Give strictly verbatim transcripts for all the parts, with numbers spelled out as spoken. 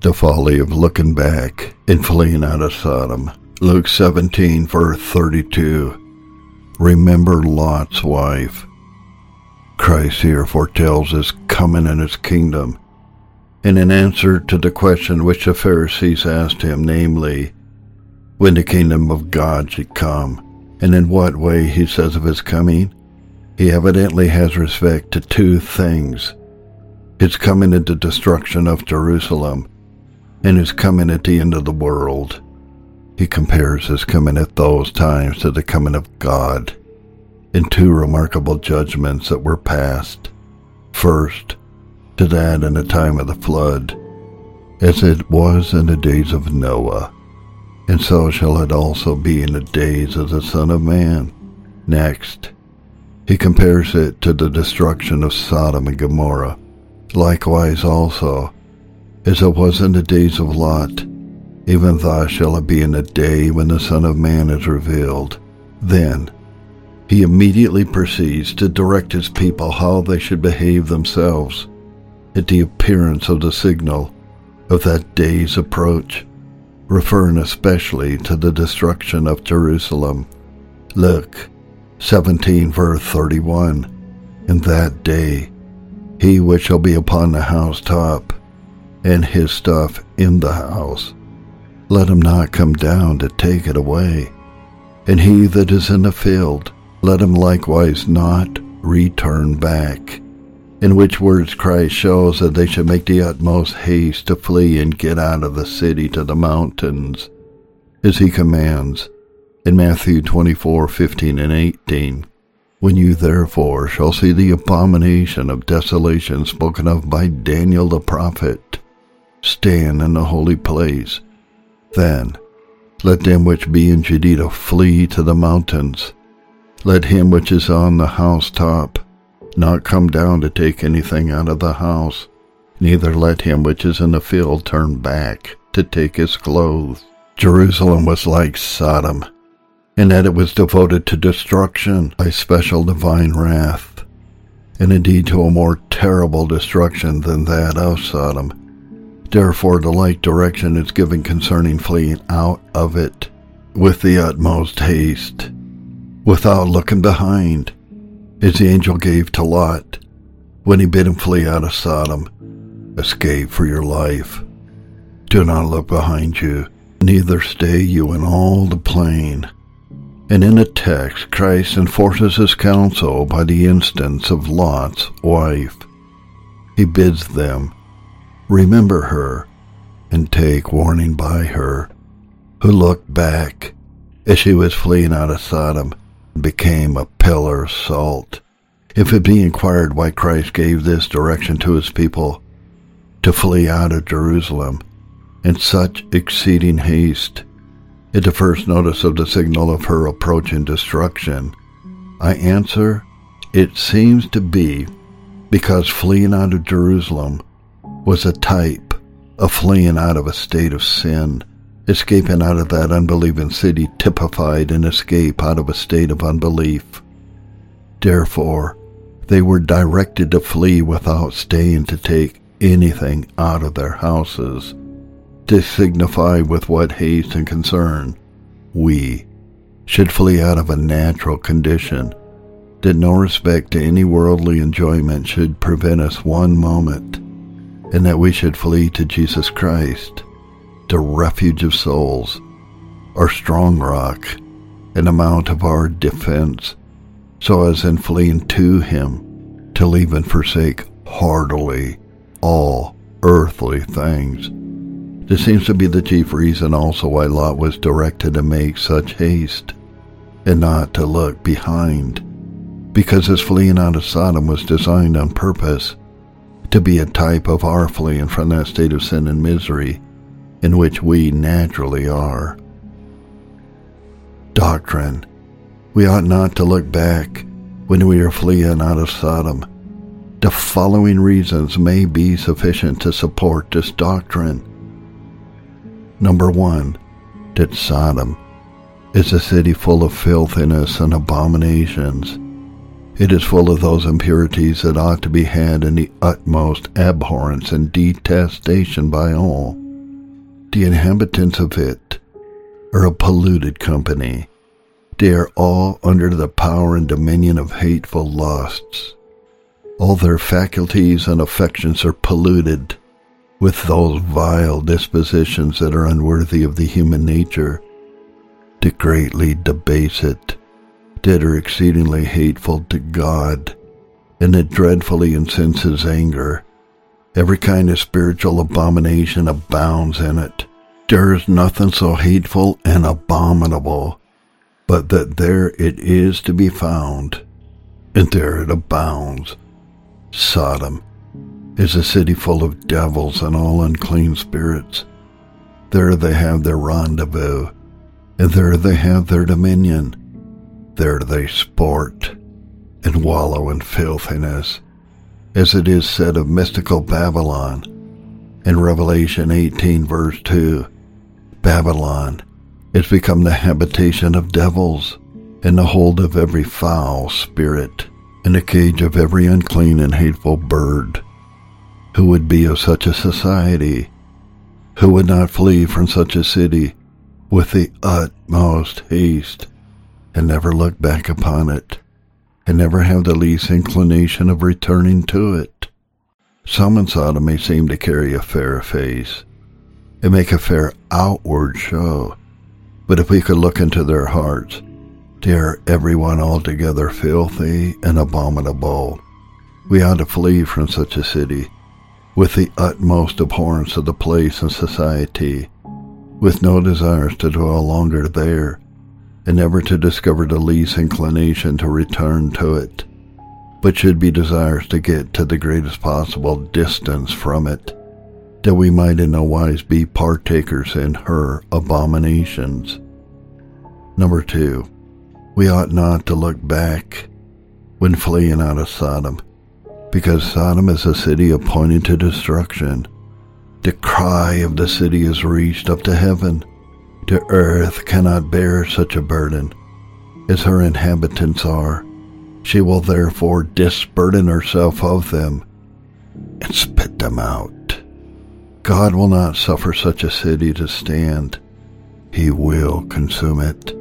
the folly of looking back and fleeing out of Sodom. Luke seventeen, verse thirty-two. Remember Lot's wife. Christ here foretells his coming in his kingdom. And in answer to the question which the Pharisees asked him, namely, when the kingdom of God should come, and in what way he says of his coming, he evidently has respect to two things: his coming at the destruction of Jerusalem, and his coming at the end of the world. He compares his coming at those times to the coming of God in two remarkable judgments that were passed. First, to that in the time of the flood, as it was in the days of Noah, and so shall it also be in the days of the Son of Man. Next, he compares it to the destruction of Sodom and Gomorrah. Likewise also, as it was in the days of Lot, even thus shall it be in the day when the Son of Man is revealed. Then he immediately proceeds to direct his people how they should behave themselves at the appearance of the signal of that day's approach, referring especially to the destruction of Jerusalem. Luke seventeen, verse thirty-one. In that day, he which shall be upon the housetop, and his stuff in the house, let him not come down to take it away. And he that is in the field, let him likewise not return back. In which words Christ shows that they should make the utmost haste to flee and get out of the city to the mountains, as he commands in Matthew twenty-four, fifteen and eighteen. When you therefore shall see the abomination of desolation spoken of by Daniel the prophet stand in the holy place, then let them which be in Judea flee to the mountains. Let him which is on the housetop not come down to take anything out of the house, neither let him which is in the field turn back to take his clothes. Jerusalem was like Sodom, in that it was devoted to destruction by special divine wrath, and indeed to a more terrible destruction than that of Sodom. Therefore the like direction is given concerning fleeing out of it with the utmost haste, without looking behind, as the angel gave to Lot when he bid him flee out of Sodom. Escape for your life. Do not look behind you, neither stay you in all the plain. And in the text, Christ enforces his counsel by the instance of Lot's wife. He bids them remember her and take warning by her, who looked back as she was fleeing out of Sodom and became a pillar of salt. If it be inquired why Christ gave this direction to his people to flee out of Jerusalem in such exceeding haste, at the first notice of the signal of her approaching destruction, I answer, it seems to be because fleeing out of Jerusalem was a type of fleeing out of a state of sin. Escaping out of that unbelieving city typified an escape out of a state of unbelief. Therefore, they were directed to flee without staying to take anything out of their houses, to signify with what haste and concern we should flee out of a natural condition, that no respect to any worldly enjoyment should prevent us one moment, and that we should flee to Jesus Christ, the refuge of souls, our strong rock, and the mount of our defense, so as in fleeing to him to leave and forsake heartily all earthly things. This seems to be the chief reason also why Lot was directed to make such haste, and not to look behind, because his fleeing out of Sodom was designed on purpose to be a type of our fleeing from that state of sin and misery in which we naturally are. Doctrine. We ought not to look back when we are fleeing out of Sodom. The following reasons may be sufficient to support this doctrine. Number one, that Sodom is a city full of filthiness and abominations. It is full of those impurities that ought to be had in the utmost abhorrence and detestation by all. The inhabitants of it are a polluted company. They are all under the power and dominion of hateful lusts. All their faculties and affections are polluted with those vile dispositions that are unworthy of the human nature, that greatly debase it, that are exceedingly hateful to God, and that dreadfully incense his anger. Every kind of spiritual abomination abounds in it. There is nothing so hateful and abominable, but that there it is to be found, and there it abounds. Sodom is a city full of devils and all unclean spirits. There they have their rendezvous, and there they have their dominion. There they sport and wallow in filthiness, as it is said of mystical Babylon in Revelation eighteen verse two. Babylon is become the habitation of devils, and the hold of every foul spirit, and the cage of every unclean and hateful bird. Who would be of such a society? Who would not flee from such a city with the utmost haste, and never look back upon it, and never have the least inclination of returning to it? Some in Sodom may seem to carry a fair face, and make a fair outward show, but if we could look into their hearts, they are everyone altogether filthy and abominable. We ought to flee from such a city with the utmost abhorrence of the place and society, with no desires to dwell longer there, and never to discover the least inclination to return to it, but should be desirous to get to the greatest possible distance from it, that we might in no wise be partakers in her abominations. Number two, we ought not to look back when fleeing out of Sodom, because Sodom is a city appointed to destruction. The cry of the city is reached up to heaven. The earth cannot bear such a burden as her inhabitants are. She will therefore disburden herself of them and spit them out. God will not suffer such a city to stand. He will consume it.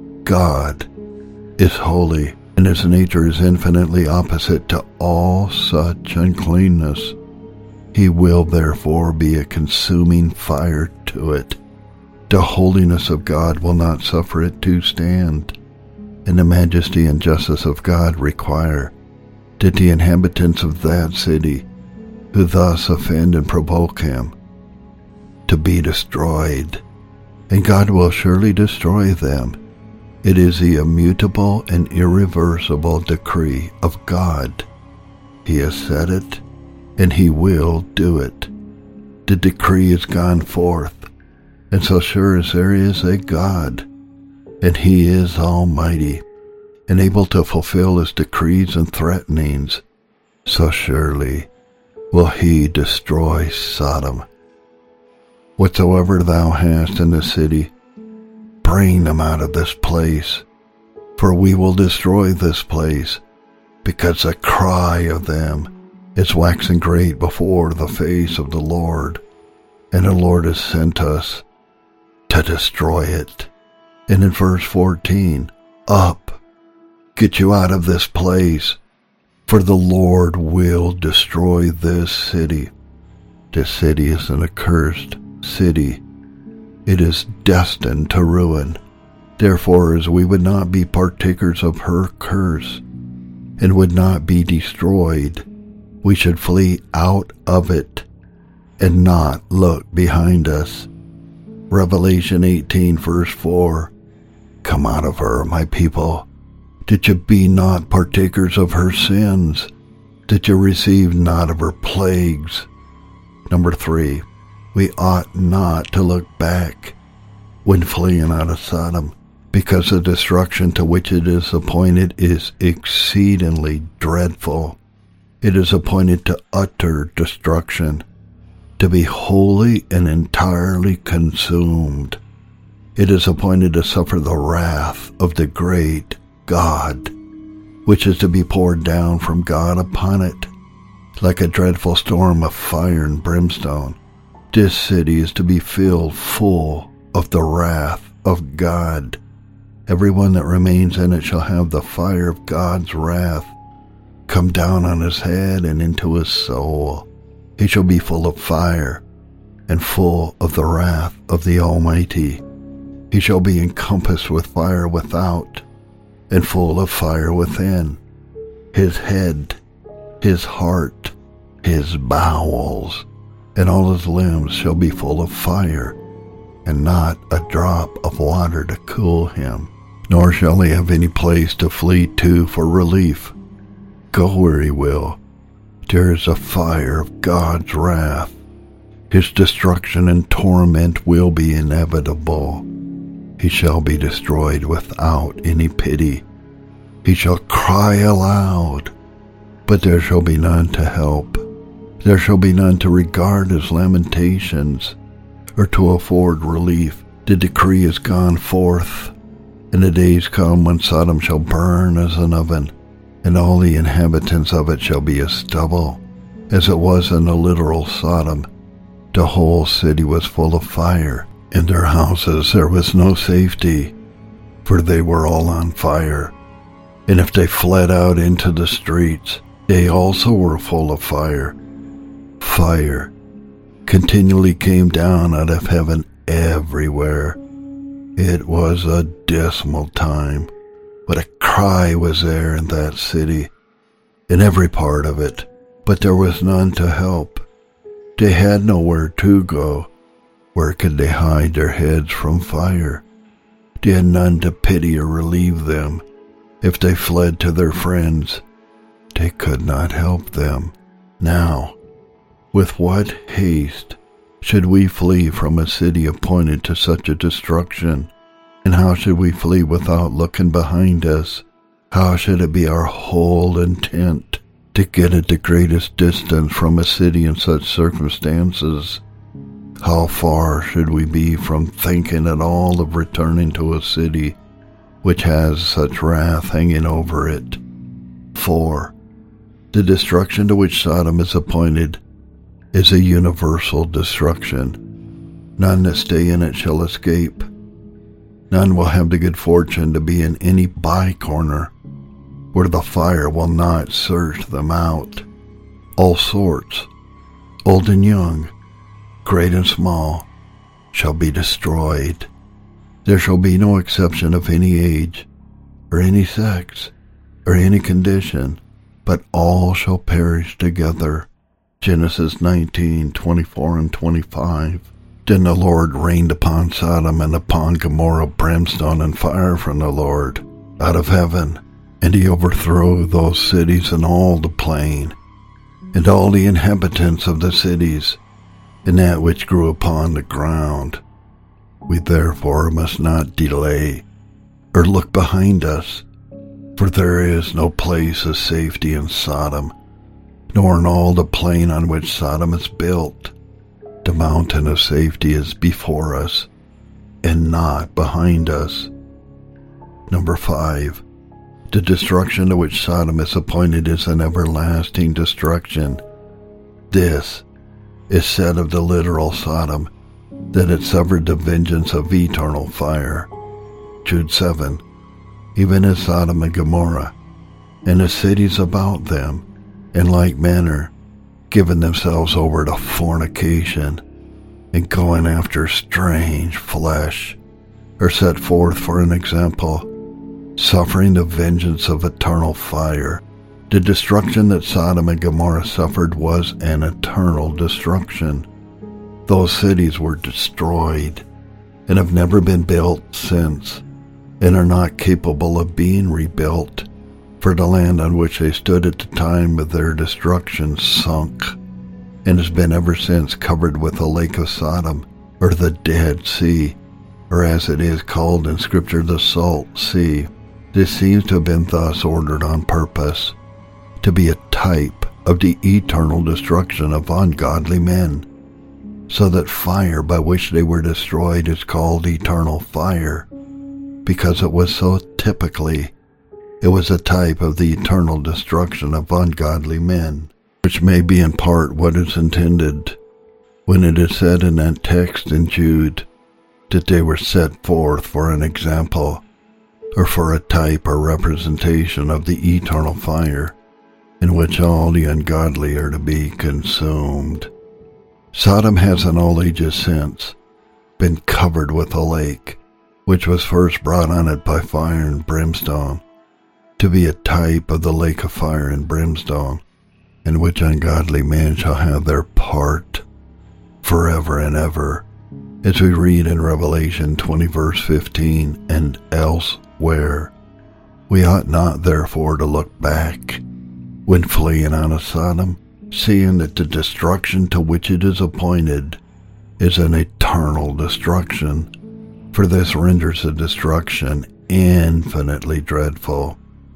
God is holy, and his nature is infinitely opposite to all such uncleanness. He will therefore be a consuming fire to it. The holiness of God will not suffer it to stand, and the majesty and justice of God require that the inhabitants of that city, who thus offend and provoke him, to be destroyed, and God will surely destroy them. It is the immutable and irreversible decree of God. He has said it, and he will do it. The decree is gone forth, and so sure as there is a God, and he is almighty, and able to fulfill his decrees and threatenings, so surely will he destroy Sodom. Whatsoever thou hast in the city, bring them out of this place, for we will destroy this place, because the cry of them is waxing great before the face of the Lord, and the Lord has sent us to destroy it. And in verse fourteen, up, get you out of this place, for the Lord will destroy this city. This city is an accursed city. It is destined to ruin. Therefore, as we would not be partakers of her curse, and would not be destroyed, we should flee out of it, and not look behind us. Revelation eighteen verse four, come out of her, my people, that you be not partakers of her sins, that you receive not of her plagues. Number three, we ought not to look back when fleeing out of Sodom, because the destruction to which it is appointed is exceedingly dreadful. It is appointed to utter destruction, to be wholly and entirely consumed. It is appointed to suffer the wrath of the great God, which is to be poured down from God upon it, like a dreadful storm of fire and brimstone. This city is to be filled full of the wrath of God. Everyone that remains in it shall have the fire of God's wrath come down on his head and into his soul. He shall be full of fire and full of the wrath of the Almighty. He shall be encompassed with fire without and full of fire within. His head, his heart, his bowels, and all his limbs shall be full of fire, and not a drop of water to cool him, nor shall he have any place to flee to for relief. Go where he will, there is a fire of God's wrath. His destruction and torment will be inevitable. He shall be destroyed without any pity. He shall cry aloud, but there shall be none to help. There shall be none to regard his lamentations, or to afford relief. The decree is gone forth, and the days come when Sodom shall burn as an oven, and all the inhabitants of it shall be as stubble. As it was in the literal Sodom, the whole city was full of fire. In their houses there was no safety, for they were all on fire. And if they fled out into the streets, they also were full of fire. Fire continually came down out of heaven everywhere. It was a dismal time, but a cry was there in that city, in every part of it, but there was none to help. They had nowhere to go. Where could they hide their heads from fire? They had none to pity or relieve them. If they fled to their friends, they could not help them. Now, with what haste should we flee from a city appointed to such a destruction? And how should we flee without looking behind us? How should it be our whole intent to get at the greatest distance from a city in such circumstances? How far should we be from thinking at all of returning to a city which has such wrath hanging over it? For the destruction to which Sodom is appointed is a universal destruction. None that stay in it shall escape. None will have the good fortune to be in any by corner where the fire will not search them out. All sorts, old and young, great and small, shall be destroyed. There shall be no exception of any age, or any sex, or any condition, but all shall perish together. Genesis nineteen, twenty-four and twenty-five. Then the Lord rained upon Sodom and upon Gomorrah brimstone and fire from the Lord out of heaven, and he overthrew those cities and all the plain, and all the inhabitants of the cities, and that which grew upon the ground. We therefore must not delay, or look behind us, for there is no place of safety in Sodom, nor in all the plain on which Sodom is built. The mountain of safety is before us, and not behind us. Number five, the destruction to which Sodom is appointed is an everlasting destruction. This is said of the literal Sodom, that it suffered the vengeance of eternal fire. Jude seven, even as Sodom and Gomorrah, and the cities about them, in like manner, giving themselves over to fornication, and going after strange flesh, are set forth for an example, suffering the vengeance of eternal fire. The destruction that Sodom and Gomorrah suffered was an eternal destruction. Those cities were destroyed, and have never been built since, and are not capable of being rebuilt, for the land on which they stood at the time of their destruction sunk, and has been ever since covered with the lake of Sodom, or the Dead Sea, or as it is called in Scripture, the Salt Sea. This seems to have been thus ordered on purpose, to be a type of the eternal destruction of ungodly men, so that fire by which they were destroyed is called eternal fire, because it was so typically. It was a type of the eternal destruction of ungodly men, which may be in part what is intended. when it is said in that text in Jude that they were set forth for an example, or for a type or representation of the eternal fire, in which all the ungodly are to be consumed. Sodom has in all ages since been covered with a lake, which was first brought on it by fire and brimstone, to be a type of the lake of fire and brimstone, in which ungodly men shall have their part forever and ever, as we read in Revelation twenty verse fifteen and elsewhere. We ought not therefore to look back when fleeing out of Sodom, seeing that the destruction to which it is appointed is an eternal destruction, for this renders the destruction infinitely dreadful.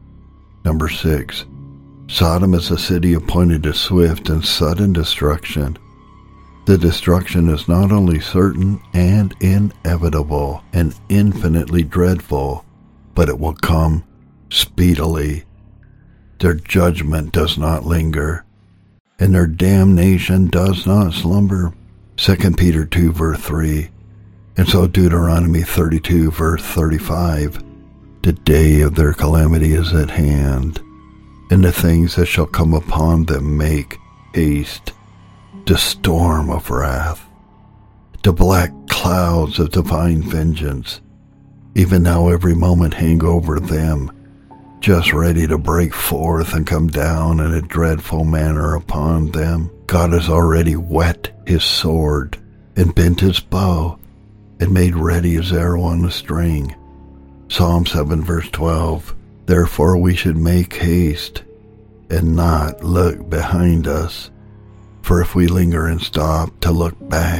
Number six, Sodom is a city appointed to swift and sudden destruction. The destruction is not only certain and inevitable and infinitely dreadful, but it will come speedily. Their judgment does not linger, and their damnation does not slumber. Second Peter two verse three, and so Deuteronomy thirty-two verse thirty-five, the day of their calamity is at hand, and the things that shall come upon them make haste. The storm of wrath, the black clouds of divine vengeance, even now every moment hang over them, just ready to break forth and come down in a dreadful manner upon them. God has already whet his sword and bent his bow and made ready his arrow on the string. Psalm seven verse twelve, therefore we should make haste and not look behind us. For if we linger and stop to look back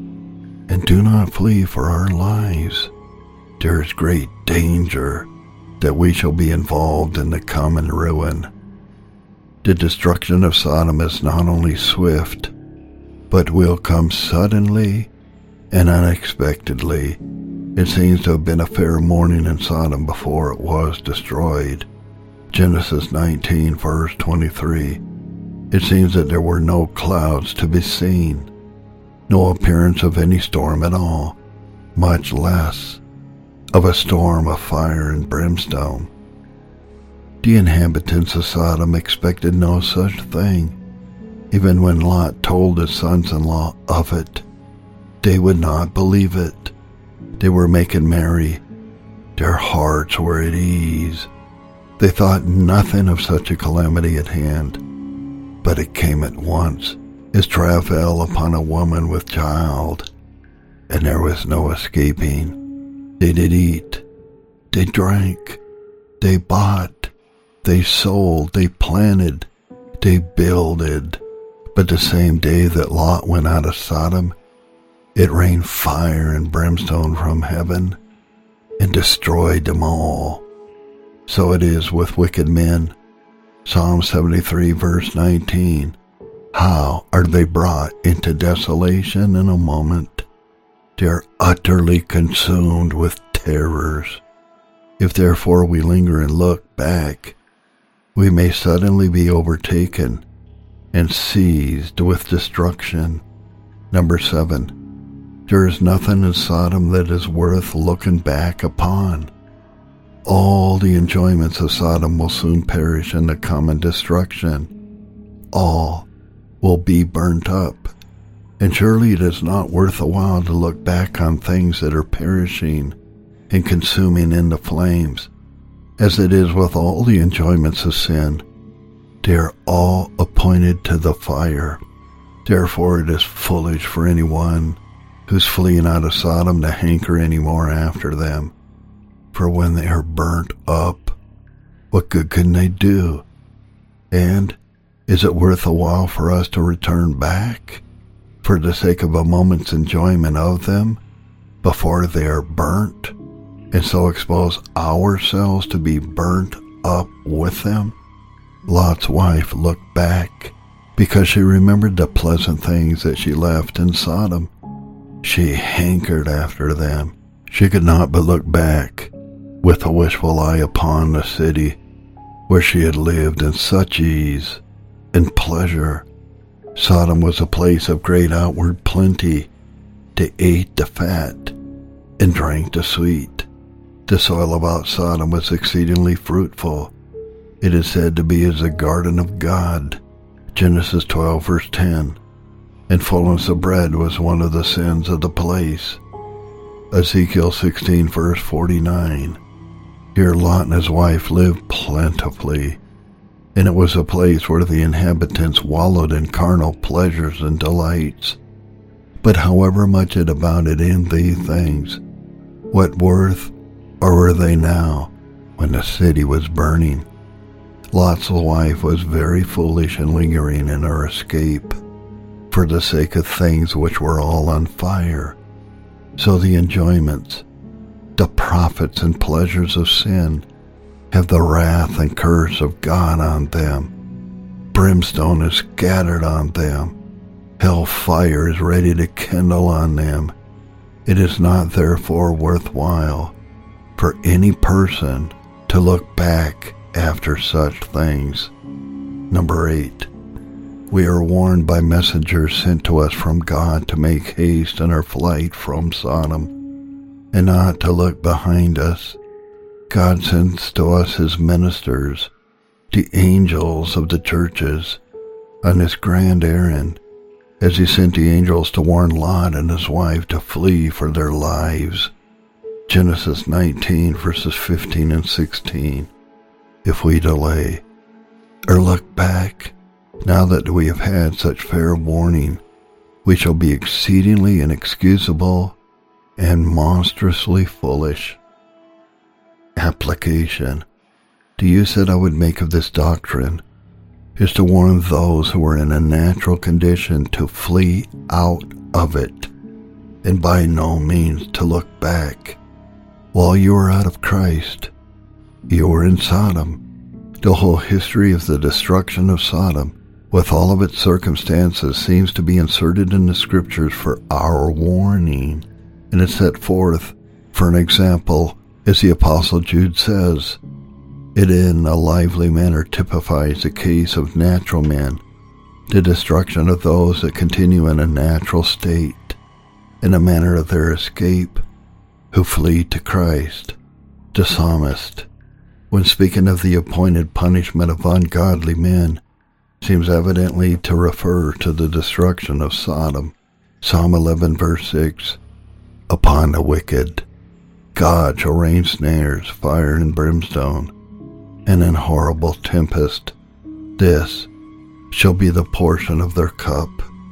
and do not flee for our lives, there is great danger that we shall be involved in the common ruin. The destruction of Sodom is not only swift, but will come suddenly and unexpectedly. It seems to have been a fair morning in Sodom before it was destroyed. Genesis nineteen verse twenty-three. It seems that there were no clouds to be seen, no appearance of any storm at all, much less of a storm of fire and brimstone. The inhabitants of Sodom expected no such thing. Even when Lot told his sons-in-law of it, they would not believe it. They were making merry. Their hearts were at ease. They thought nothing of such a calamity at hand. But it came at once, as travail upon a woman with child, and there was no escaping. They did eat, they drank, they bought, they sold, they planted, they builded. But the same day that Lot went out of Sodom, it rained fire and brimstone from heaven and destroyed them all. So it is with wicked men. Psalm seventy-three verse nineteen, how are they brought into desolation in a moment? They are utterly consumed with terrors. If therefore we linger and look back, we may suddenly be overtaken and seized with destruction. Number seven, there is nothing in Sodom that is worth looking back upon. All the enjoyments of Sodom will soon perish in the common destruction. All will be burnt up. And surely it is not worth a while to look back on things that are perishing and consuming in the flames, as it is with all the enjoyments of sin. They are all appointed to the fire. Therefore it is foolish for anyone who's fleeing out of Sodom to hanker any more after them. For when they are burnt up, what good can they do? And is it worth a while for us to return back for the sake of a moment's enjoyment of them before they are burnt, and so expose ourselves to be burnt up with them? Lot's wife looked back because she remembered the pleasant things that she left in Sodom. She hankered after them. She could not but look back with a wishful eye upon the city where she had lived in such ease and pleasure, Sodom was a place of great outward plenty. They ate the fat and drank the sweet. The soil about Sodom was exceedingly fruitful. It is said to be as a garden of God. Genesis twelve verse ten. And fullness of bread was one of the sins of the place. Ezekiel sixteen verse forty-nine. Here Lot and his wife lived plentifully, and it was a place where the inhabitants wallowed in carnal pleasures and delights. But however much it abounded in these things, what worth or were they now when the city was burning? Lot's wife was very foolish in lingering in her escape for the sake of things which were all on fire. So the enjoyments, the profits and pleasures of sin have the wrath and curse of God on them. Brimstone is scattered on them. Hell fire is ready to kindle on them. It is not therefore worthwhile for any person to look back after such things. Number eight. We are warned by messengers sent to us from God to make haste in our flight from Sodom, and not to look behind us. God sends to us his ministers, the angels of the churches, on this grand errand, as he sent the angels to warn Lot and his wife to flee for their lives. Genesis nineteen verses fifteen and sixteen. If we delay or look back, now that we have had such fair warning, we shall be exceedingly inexcusable and monstrously foolish. Application. The use that I would make of this doctrine is to warn those who are in a natural condition to flee out of it, and by no means to look back. While you are out of Christ, you were in Sodom. The whole history of the destruction of Sodom, with all of its circumstances, seems to be inserted in the scriptures for our warning, and is set forth for an example, as the Apostle Jude says. It in a lively manner typifies the case of natural men, the destruction of those that continue in a natural state, in the manner of their escape, who flee to Christ. The psalmist, when speaking of the appointed punishment of ungodly men, seems evidently to refer to the destruction of Sodom. Psalm eleven verse six. Upon the wicked God shall rain snares, fire and brimstone, and an horrible tempest. This shall be the portion of their cup.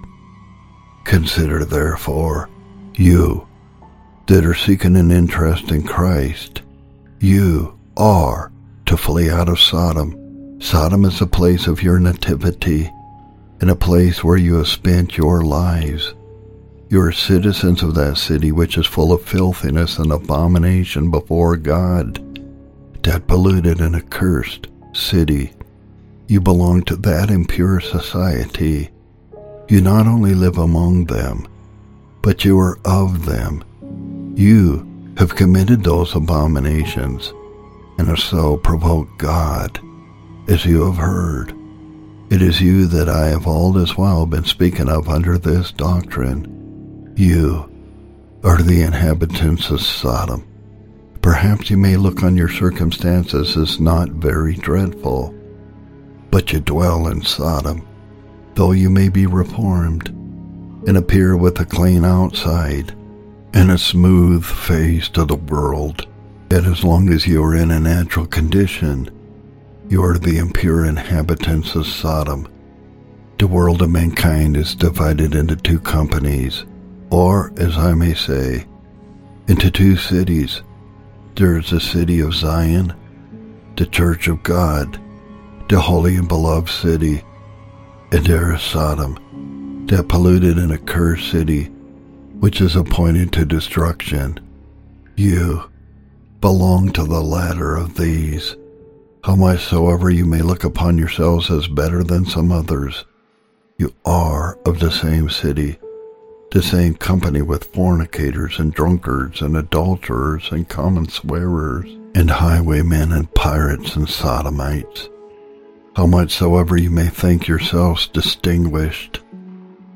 Consider therefore, you that are seeking an interest in Christ, you are to flee out of Sodom. Sodom is a place of your nativity, and a place where you have spent your lives. You are citizens of that city which is full of filthiness and abomination before God, that polluted and accursed city. You belong to that impure society. You not only live among them, but you are of them. You have committed those abominations, and have so provoked God, as you have heard. It is you that I have all this while been speaking of under this doctrine. You are the inhabitants of Sodom. Perhaps you may look on your circumstances as not very dreadful, but you dwell in Sodom, though you may be reformed, and appear with a clean outside and a smooth face to the world. Yet as long as you are in a natural condition, you are the impure inhabitants of Sodom. The world of mankind is divided into two companies, or, as I may say, into two cities. There is the city of Zion, the church of God, the holy and beloved city, and there is Sodom, that polluted and accursed city, which is appointed to destruction. You belong to the latter of these. How much soever you may look upon yourselves as better than some others, you are of the same city, the same company with fornicators and drunkards and adulterers and common swearers and highwaymen and pirates and sodomites. How much soever you may think yourselves distinguished,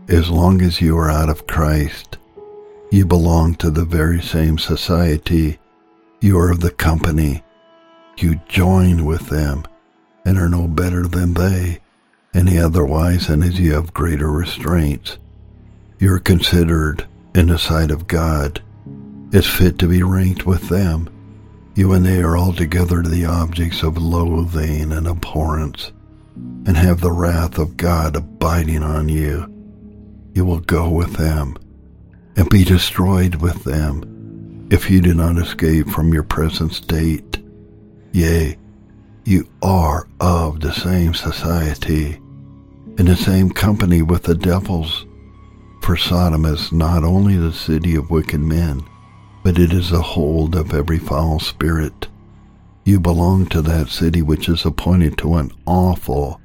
as long as you are out of Christ, you belong to the very same society. You are of the company. You join with them and are no better than they, any otherwise than as you have greater restraints. You are considered, in the sight of God, as fit to be ranked with them. You and they are altogether the objects of loathing and abhorrence, and have the wrath of God abiding on you. You will go with them and be destroyed with them if you do not escape from your present state. Yea, you are of the same society, in the same company with the devils. For Sodom is not only the city of wicked men, but it is the hold of every foul spirit. You belong to that city which is appointed to an awful,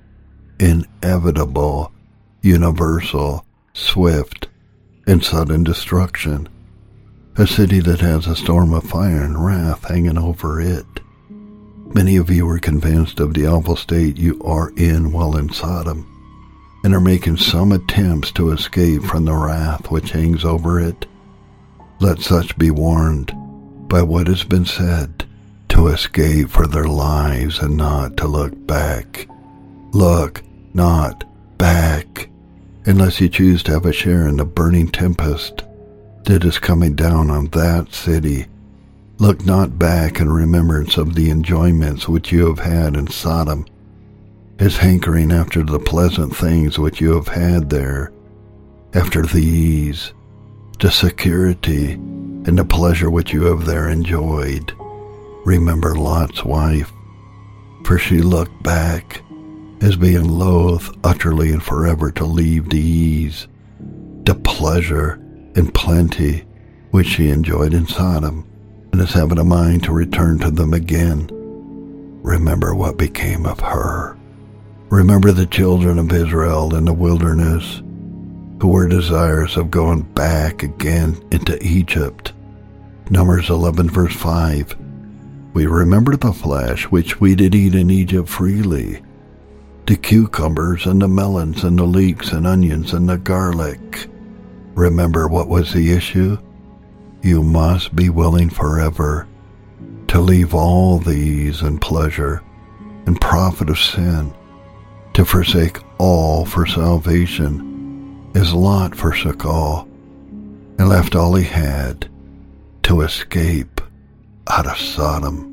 inevitable, universal, swift, and sudden destruction, a city that has a storm of fire and wrath hanging over it. Many of you are convinced of the awful state you are in while in Sodom, and are making some attempts to escape from the wrath which hangs over it. Let such be warned by what has been said, to escape for their lives and not to look back. Look not back, unless you choose to have a share in the burning tempest that is coming down on that city. Look not back in remembrance of the enjoyments which you have had in Sodom, as hankering after the pleasant things which you have had there, after the ease, the security, and the pleasure which you have there enjoyed. Remember Lot's wife, for she looked back, as being loath utterly and forever to leave the ease, the pleasure, and plenty which she enjoyed in Sodom, and is having a mind to return to them again. Remember what became of her. Remember the children of Israel in the wilderness, who were desirous of going back again into Egypt. Numbers eleven verse five. We remember the flesh which we did eat in Egypt freely, the cucumbers and the melons and the leeks and onions and the garlic. Remember what was the issue? You must be willing forever to leave all these and pleasure and profit of sin, to forsake all for salvation, as Lot forsook all, and left all he had to escape out of Sodom.